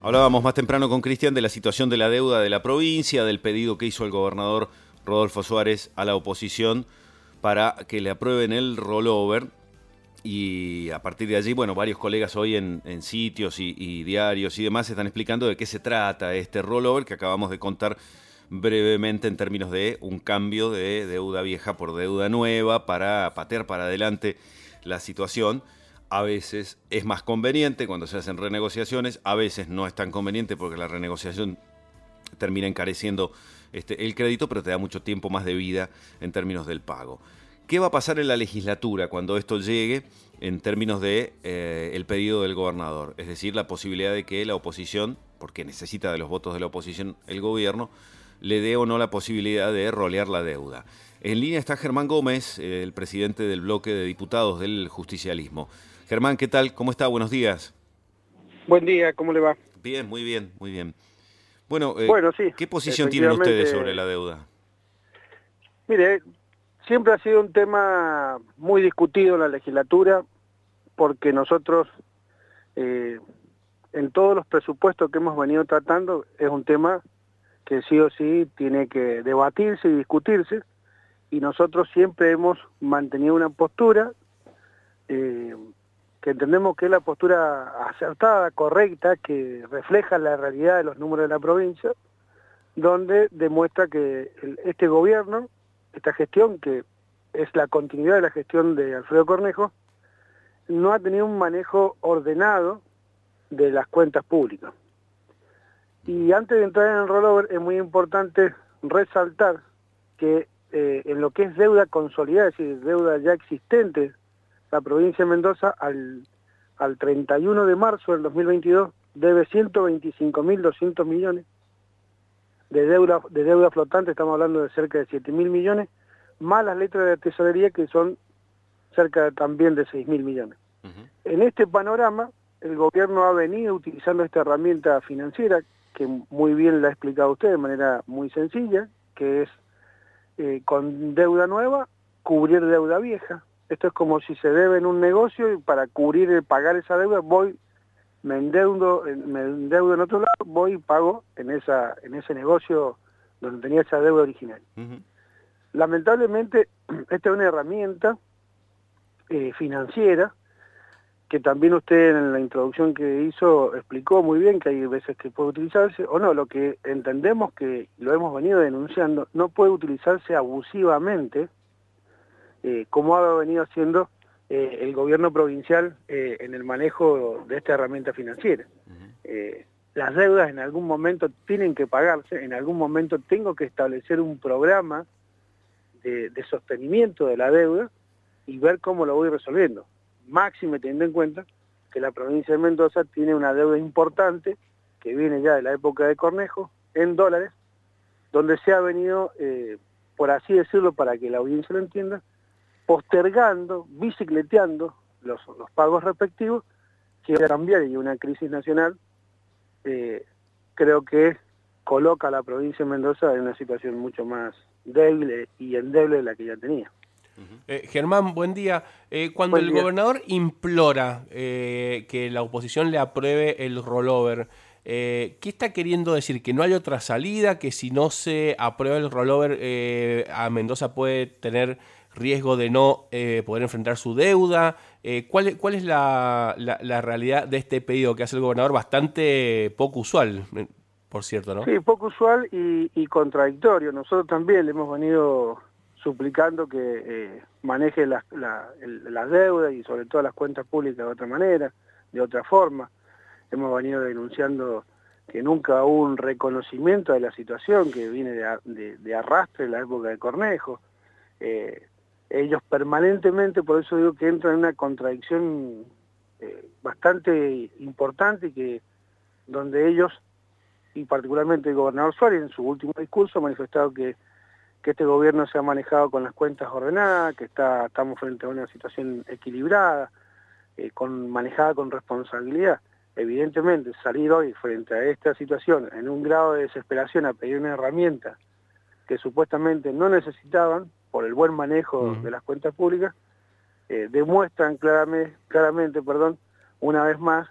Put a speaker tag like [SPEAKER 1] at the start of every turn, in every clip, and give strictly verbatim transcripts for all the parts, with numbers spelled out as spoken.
[SPEAKER 1] Hablábamos más temprano con Cristian de la situación de la deuda de la provincia, del pedido que hizo el gobernador Rodolfo Suárez a la oposición para que le aprueben el rollover. Y a partir de allí, bueno, varios colegas hoy en, en sitios y, y diarios y demás están explicando de qué se trata este rollover que acabamos de contar brevemente en términos de un cambio de deuda vieja por deuda nueva para patear para adelante la situación. A veces es más conveniente cuando se hacen renegociaciones, a veces no es tan conveniente porque la renegociación termina encareciendo este, el crédito, pero te da mucho tiempo más de vida en términos del pago. ¿Qué va a pasar en la legislatura cuando esto llegue en términos de eh, el pedido del gobernador? Es decir, la posibilidad de que la oposición, porque necesita de los votos de la oposición el gobierno, le dé o no la posibilidad de rolear la deuda. En línea está Germán Gómez, eh, el presidente del bloque de diputados del justicialismo. Germán, ¿qué tal? ¿Cómo está? Buenos días.
[SPEAKER 2] Buen día, ¿cómo le va?
[SPEAKER 1] Bien, muy bien, muy bien. Bueno, eh,
[SPEAKER 2] bueno sí,
[SPEAKER 1] ¿qué posición tienen ustedes sobre la deuda?
[SPEAKER 2] Mire, siempre ha sido un tema muy discutido en la legislatura porque nosotros, eh, en todos los presupuestos que hemos venido tratando, es un tema que sí o sí tiene que debatirse y discutirse, y nosotros siempre hemos mantenido una postura eh, que entendemos que es la postura acertada, correcta, que refleja la realidad de los números de la provincia, donde demuestra que el, este gobierno, esta gestión, que es la continuidad de la gestión de Alfredo Cornejo, no ha tenido un manejo ordenado de las cuentas públicas. Y antes de entrar en el rollover es muy importante resaltar que eh, en lo que es deuda consolidada, es decir, deuda ya existente, la provincia de Mendoza al, al treinta y uno de marzo del dos mil veintidós debe ciento veinticinco mil doscientos millones de deuda, de deuda flotante, estamos hablando de cerca de siete mil millones, más las letras de tesorería que son cerca de, también de seis mil millones. Uh-huh. En este panorama, el gobierno ha venido utilizando esta herramienta financiera, que muy bien la ha explicado usted de manera muy sencilla, que es eh, con deuda nueva, cubrir deuda vieja. Esto es como si se debe en un negocio y para cubrir, pagar esa deuda, voy, me endeudo, me endeudo en otro lado, voy y pago en, esa, en ese negocio donde tenía esa deuda original. Uh-huh. Lamentablemente, esta es una herramienta eh, financiera que también usted en la introducción que hizo explicó muy bien que hay veces que puede utilizarse, o no, lo que entendemos que lo hemos venido denunciando, no puede utilizarse abusivamente, eh, como ha venido haciendo eh, el gobierno provincial eh, en el manejo de esta herramienta financiera. Uh-huh. eh, las deudas en algún momento tienen que pagarse, en algún momento tengo que establecer un programa de, de sostenimiento de la deuda y ver cómo lo voy resolviendo. Máxime teniendo en cuenta que la provincia de Mendoza tiene una deuda importante que viene ya de la época de Cornejo en dólares, donde se ha venido, eh, por así decirlo, para que la audiencia lo entienda, postergando, bicicleteando los, los pagos respectivos, que va a cambiar y una crisis nacional eh, creo que coloca a la provincia de Mendoza en una situación mucho más débil y endeble de la que ya tenía.
[SPEAKER 3] Eh, Germán, buen día. Eh, cuando
[SPEAKER 2] buen
[SPEAKER 3] el
[SPEAKER 2] día.
[SPEAKER 3] gobernador implora eh, que la oposición le apruebe el rollover, eh, ¿qué está queriendo decir? ¿Que no hay otra salida? ¿Que si no se aprueba el rollover eh, a Mendoza puede tener riesgo de no eh, poder enfrentar su deuda? Eh, ¿cuál, ¿Cuál es la, la, la realidad de este pedido que hace el gobernador? Bastante poco usual, por cierto, ¿no?
[SPEAKER 2] Sí, poco usual y, y contradictorio. Nosotros también le hemos venido suplicando que eh, maneje las la, la deudas y sobre todo las cuentas públicas de otra manera, de otra forma. Hemos venido denunciando que nunca hubo un reconocimiento de la situación que viene de, de, de arrastre en la época de Cornejo. Eh, ellos permanentemente, por eso digo que entran en una contradicción eh, bastante importante, y que donde ellos, y particularmente el gobernador Suárez en su último discurso, ha manifestado que que este gobierno se ha manejado con las cuentas ordenadas, que está, estamos frente a una situación equilibrada, eh, con, manejada con responsabilidad. Evidentemente, salir hoy frente a esta situación en un grado de desesperación a pedir una herramienta que supuestamente no necesitaban por el buen manejo uh-huh. de las cuentas públicas, eh, demuestran claramente, claramente perdón, una vez más,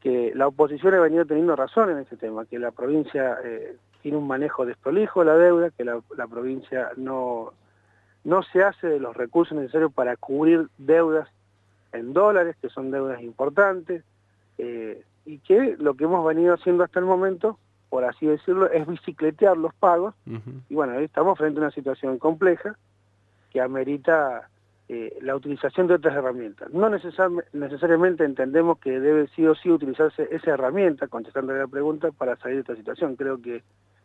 [SPEAKER 2] que la oposición ha venido teniendo razón en este tema, que la provincia eh, tiene un manejo desprolijo de la deuda, que la, la provincia no, no se hace de los recursos necesarios para cubrir deudas en dólares, que son deudas importantes, eh, y que lo que hemos venido haciendo hasta el momento, por así decirlo, es bicicletear los pagos, uh-huh. Y bueno, ahí estamos frente a una situación compleja que amerita eh, la utilización de otras herramientas. No necesar, necesariamente entendemos que debe sí o sí utilizarse esa herramienta, contestando la pregunta, para salir de esta situación. Creo que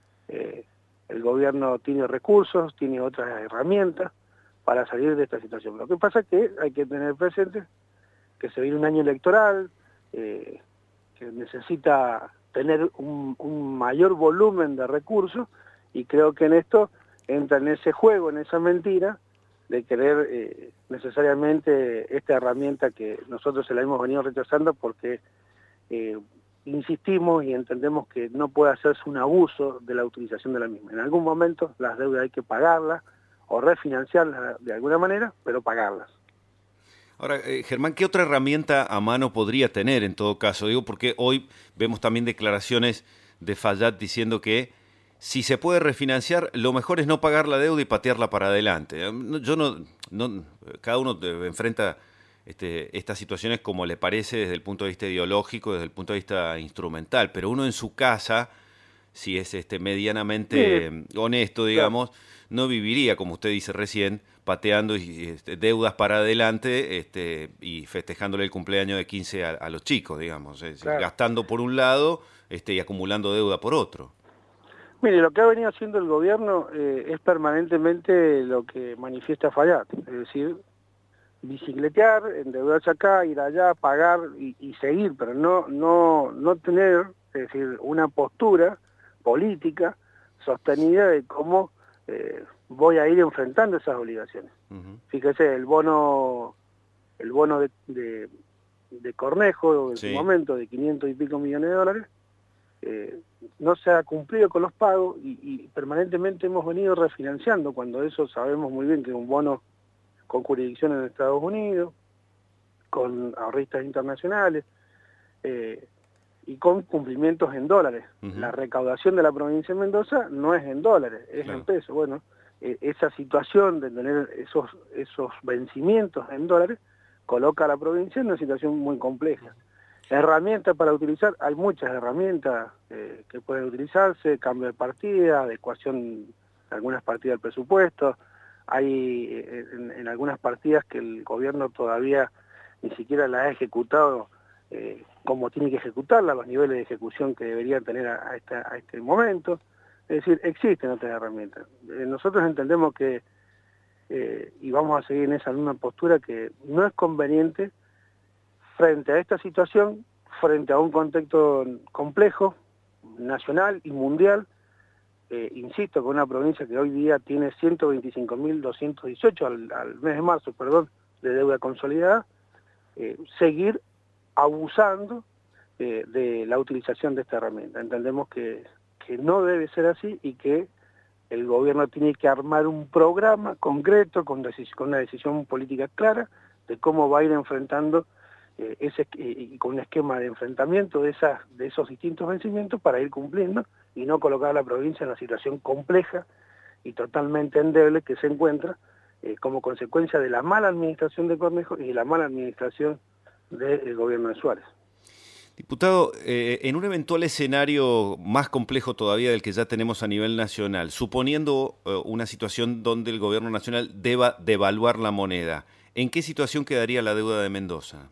[SPEAKER 2] eh, el gobierno tiene recursos, tiene otras herramientas para salir de esta situación. Lo que pasa es que hay que tener presente que se viene un año electoral, eh, que necesita tener un, un mayor volumen de recursos, y creo que en esto entra en ese juego, en esa mentira, de querer eh, necesariamente esta herramienta que nosotros se la hemos venido rechazando porque eh, insistimos y entendemos que no puede hacerse un abuso de la utilización de la misma. En algún momento las deudas hay que pagarlas o refinanciarlas de alguna manera, pero pagarlas.
[SPEAKER 1] Ahora, eh, Germán, ¿qué otra herramienta a mano podría tener en todo caso? Digo, porque hoy vemos también declaraciones de Fallat diciendo que si se puede refinanciar, lo mejor es no pagar la deuda y patearla para adelante. Yo no, no cada uno enfrenta este, estas situaciones como le parece desde el punto de vista ideológico, desde el punto de vista instrumental, pero uno en su casa, si es este medianamente sí. honesto, digamos, claro. no viviría, como usted dice recién, pateando y, este, deudas para adelante este, y festejándole el cumpleaños de quince a, a los chicos, digamos, es, claro. gastando por un lado este, y acumulando deuda por otro.
[SPEAKER 2] Mire, lo que ha venido haciendo el gobierno eh, es permanentemente lo que manifiesta Fallat, es decir, bicicletear, endeudarse acá, ir allá, pagar y, y seguir, pero no, no, no tener, es decir, una postura política sostenida de cómo eh, voy a ir enfrentando esas obligaciones. Uh-huh. Fíjese, el bono, el bono de, de, de Cornejo en sí. su momento de quinientos y pico millones de dólares, Eh, no se ha cumplido con los pagos y, y permanentemente hemos venido refinanciando, cuando eso sabemos muy bien que es un bono con jurisdicción en Estados Unidos, con ahorristas internacionales eh, y con cumplimientos en dólares. Uh-huh. La recaudación de la provincia de Mendoza no es en dólares, es claro. en pesos. Bueno, eh, esa situación de tener esos, esos vencimientos en dólares coloca a la provincia en una situación muy compleja. Herramientas para utilizar, hay muchas herramientas eh, que pueden utilizarse, cambio de partida, adecuación de algunas partidas del presupuesto, hay eh, en, en algunas partidas que el gobierno todavía ni siquiera las ha ejecutado eh, como tiene que ejecutarla, los niveles de ejecución que deberían tener a, a, esta, a este momento, es decir, existen otras herramientas. Eh, nosotros entendemos que, eh, y vamos a seguir en esa misma postura, que no es conveniente frente a esta situación, frente a un contexto complejo, nacional y mundial, eh, insisto, con una provincia que hoy día tiene ciento veinticinco mil doscientos dieciocho al, al mes de marzo, perdón, de deuda consolidada, eh, seguir abusando eh, de la utilización de esta herramienta. Entendemos que, que no debe ser así y que el gobierno tiene que armar un programa concreto con, decis- con una decisión política clara de cómo va a ir enfrentando Eh, ese, eh, y con un esquema de enfrentamiento de, esas, de esos distintos vencimientos para ir cumpliendo y no colocar a la provincia en una situación compleja y totalmente endeble que se encuentra eh, como consecuencia de la mala administración de Cornejo y de la mala administración del gobierno de Suárez.
[SPEAKER 1] Diputado, eh, en un eventual escenario más complejo todavía del que ya tenemos a nivel nacional, suponiendo eh, una situación donde el gobierno nacional deba devaluar la moneda, ¿en qué situación quedaría la deuda de Mendoza?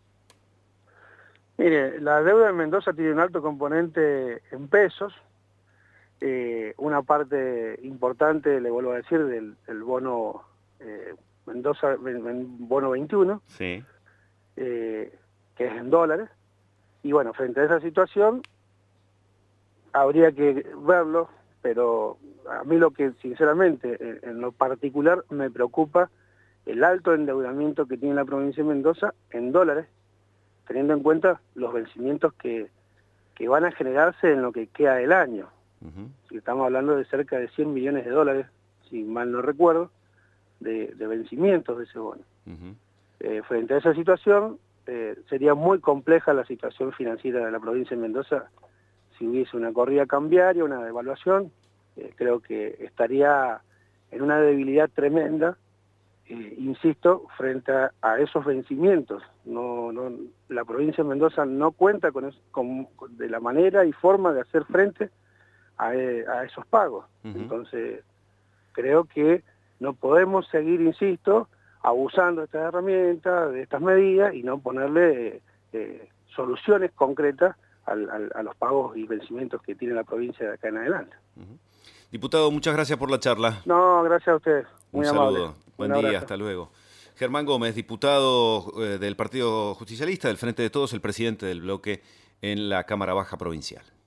[SPEAKER 2] Mire, la deuda de Mendoza tiene un alto componente en pesos, eh, una parte importante, le vuelvo a decir, del, del bono eh, Mendoza, bono veintiuno,
[SPEAKER 1] sí.
[SPEAKER 2] eh, que es en dólares, y bueno, frente a esa situación habría que verlo, pero a mí lo que sinceramente, en, en lo particular, me preocupa el alto endeudamiento que tiene la provincia de Mendoza en dólares, teniendo en cuenta los vencimientos que, que van a generarse en lo que queda del año. Uh-huh. Si estamos hablando de cerca de cien millones de dólares, si mal no recuerdo, de, de vencimientos de ese bono. Uh-huh. Eh, frente a esa situación, eh, sería muy compleja la situación financiera de la provincia de Mendoza si hubiese una corrida cambiaria, una devaluación. Eh, creo que estaría en una debilidad tremenda, eh, insisto, frente a, a esos vencimientos. No, no, la provincia de Mendoza no cuenta con, es, con de la manera y forma de hacer frente a, a esos pagos. Uh-huh. Entonces, creo que no podemos seguir, insisto, abusando de estas herramientas, de estas medidas, y no ponerle eh, soluciones concretas al, al, a los pagos y vencimientos que tiene la provincia de acá en adelante.
[SPEAKER 1] Uh-huh. Diputado, muchas gracias por la charla.
[SPEAKER 2] No, gracias a ustedes. Muy
[SPEAKER 1] Un
[SPEAKER 2] amable.
[SPEAKER 1] saludo. Buen día, hasta luego. Germán Gómez, diputado eh, del Partido Justicialista, del Frente de Todos, el presidente del bloque en la Cámara Baja Provincial.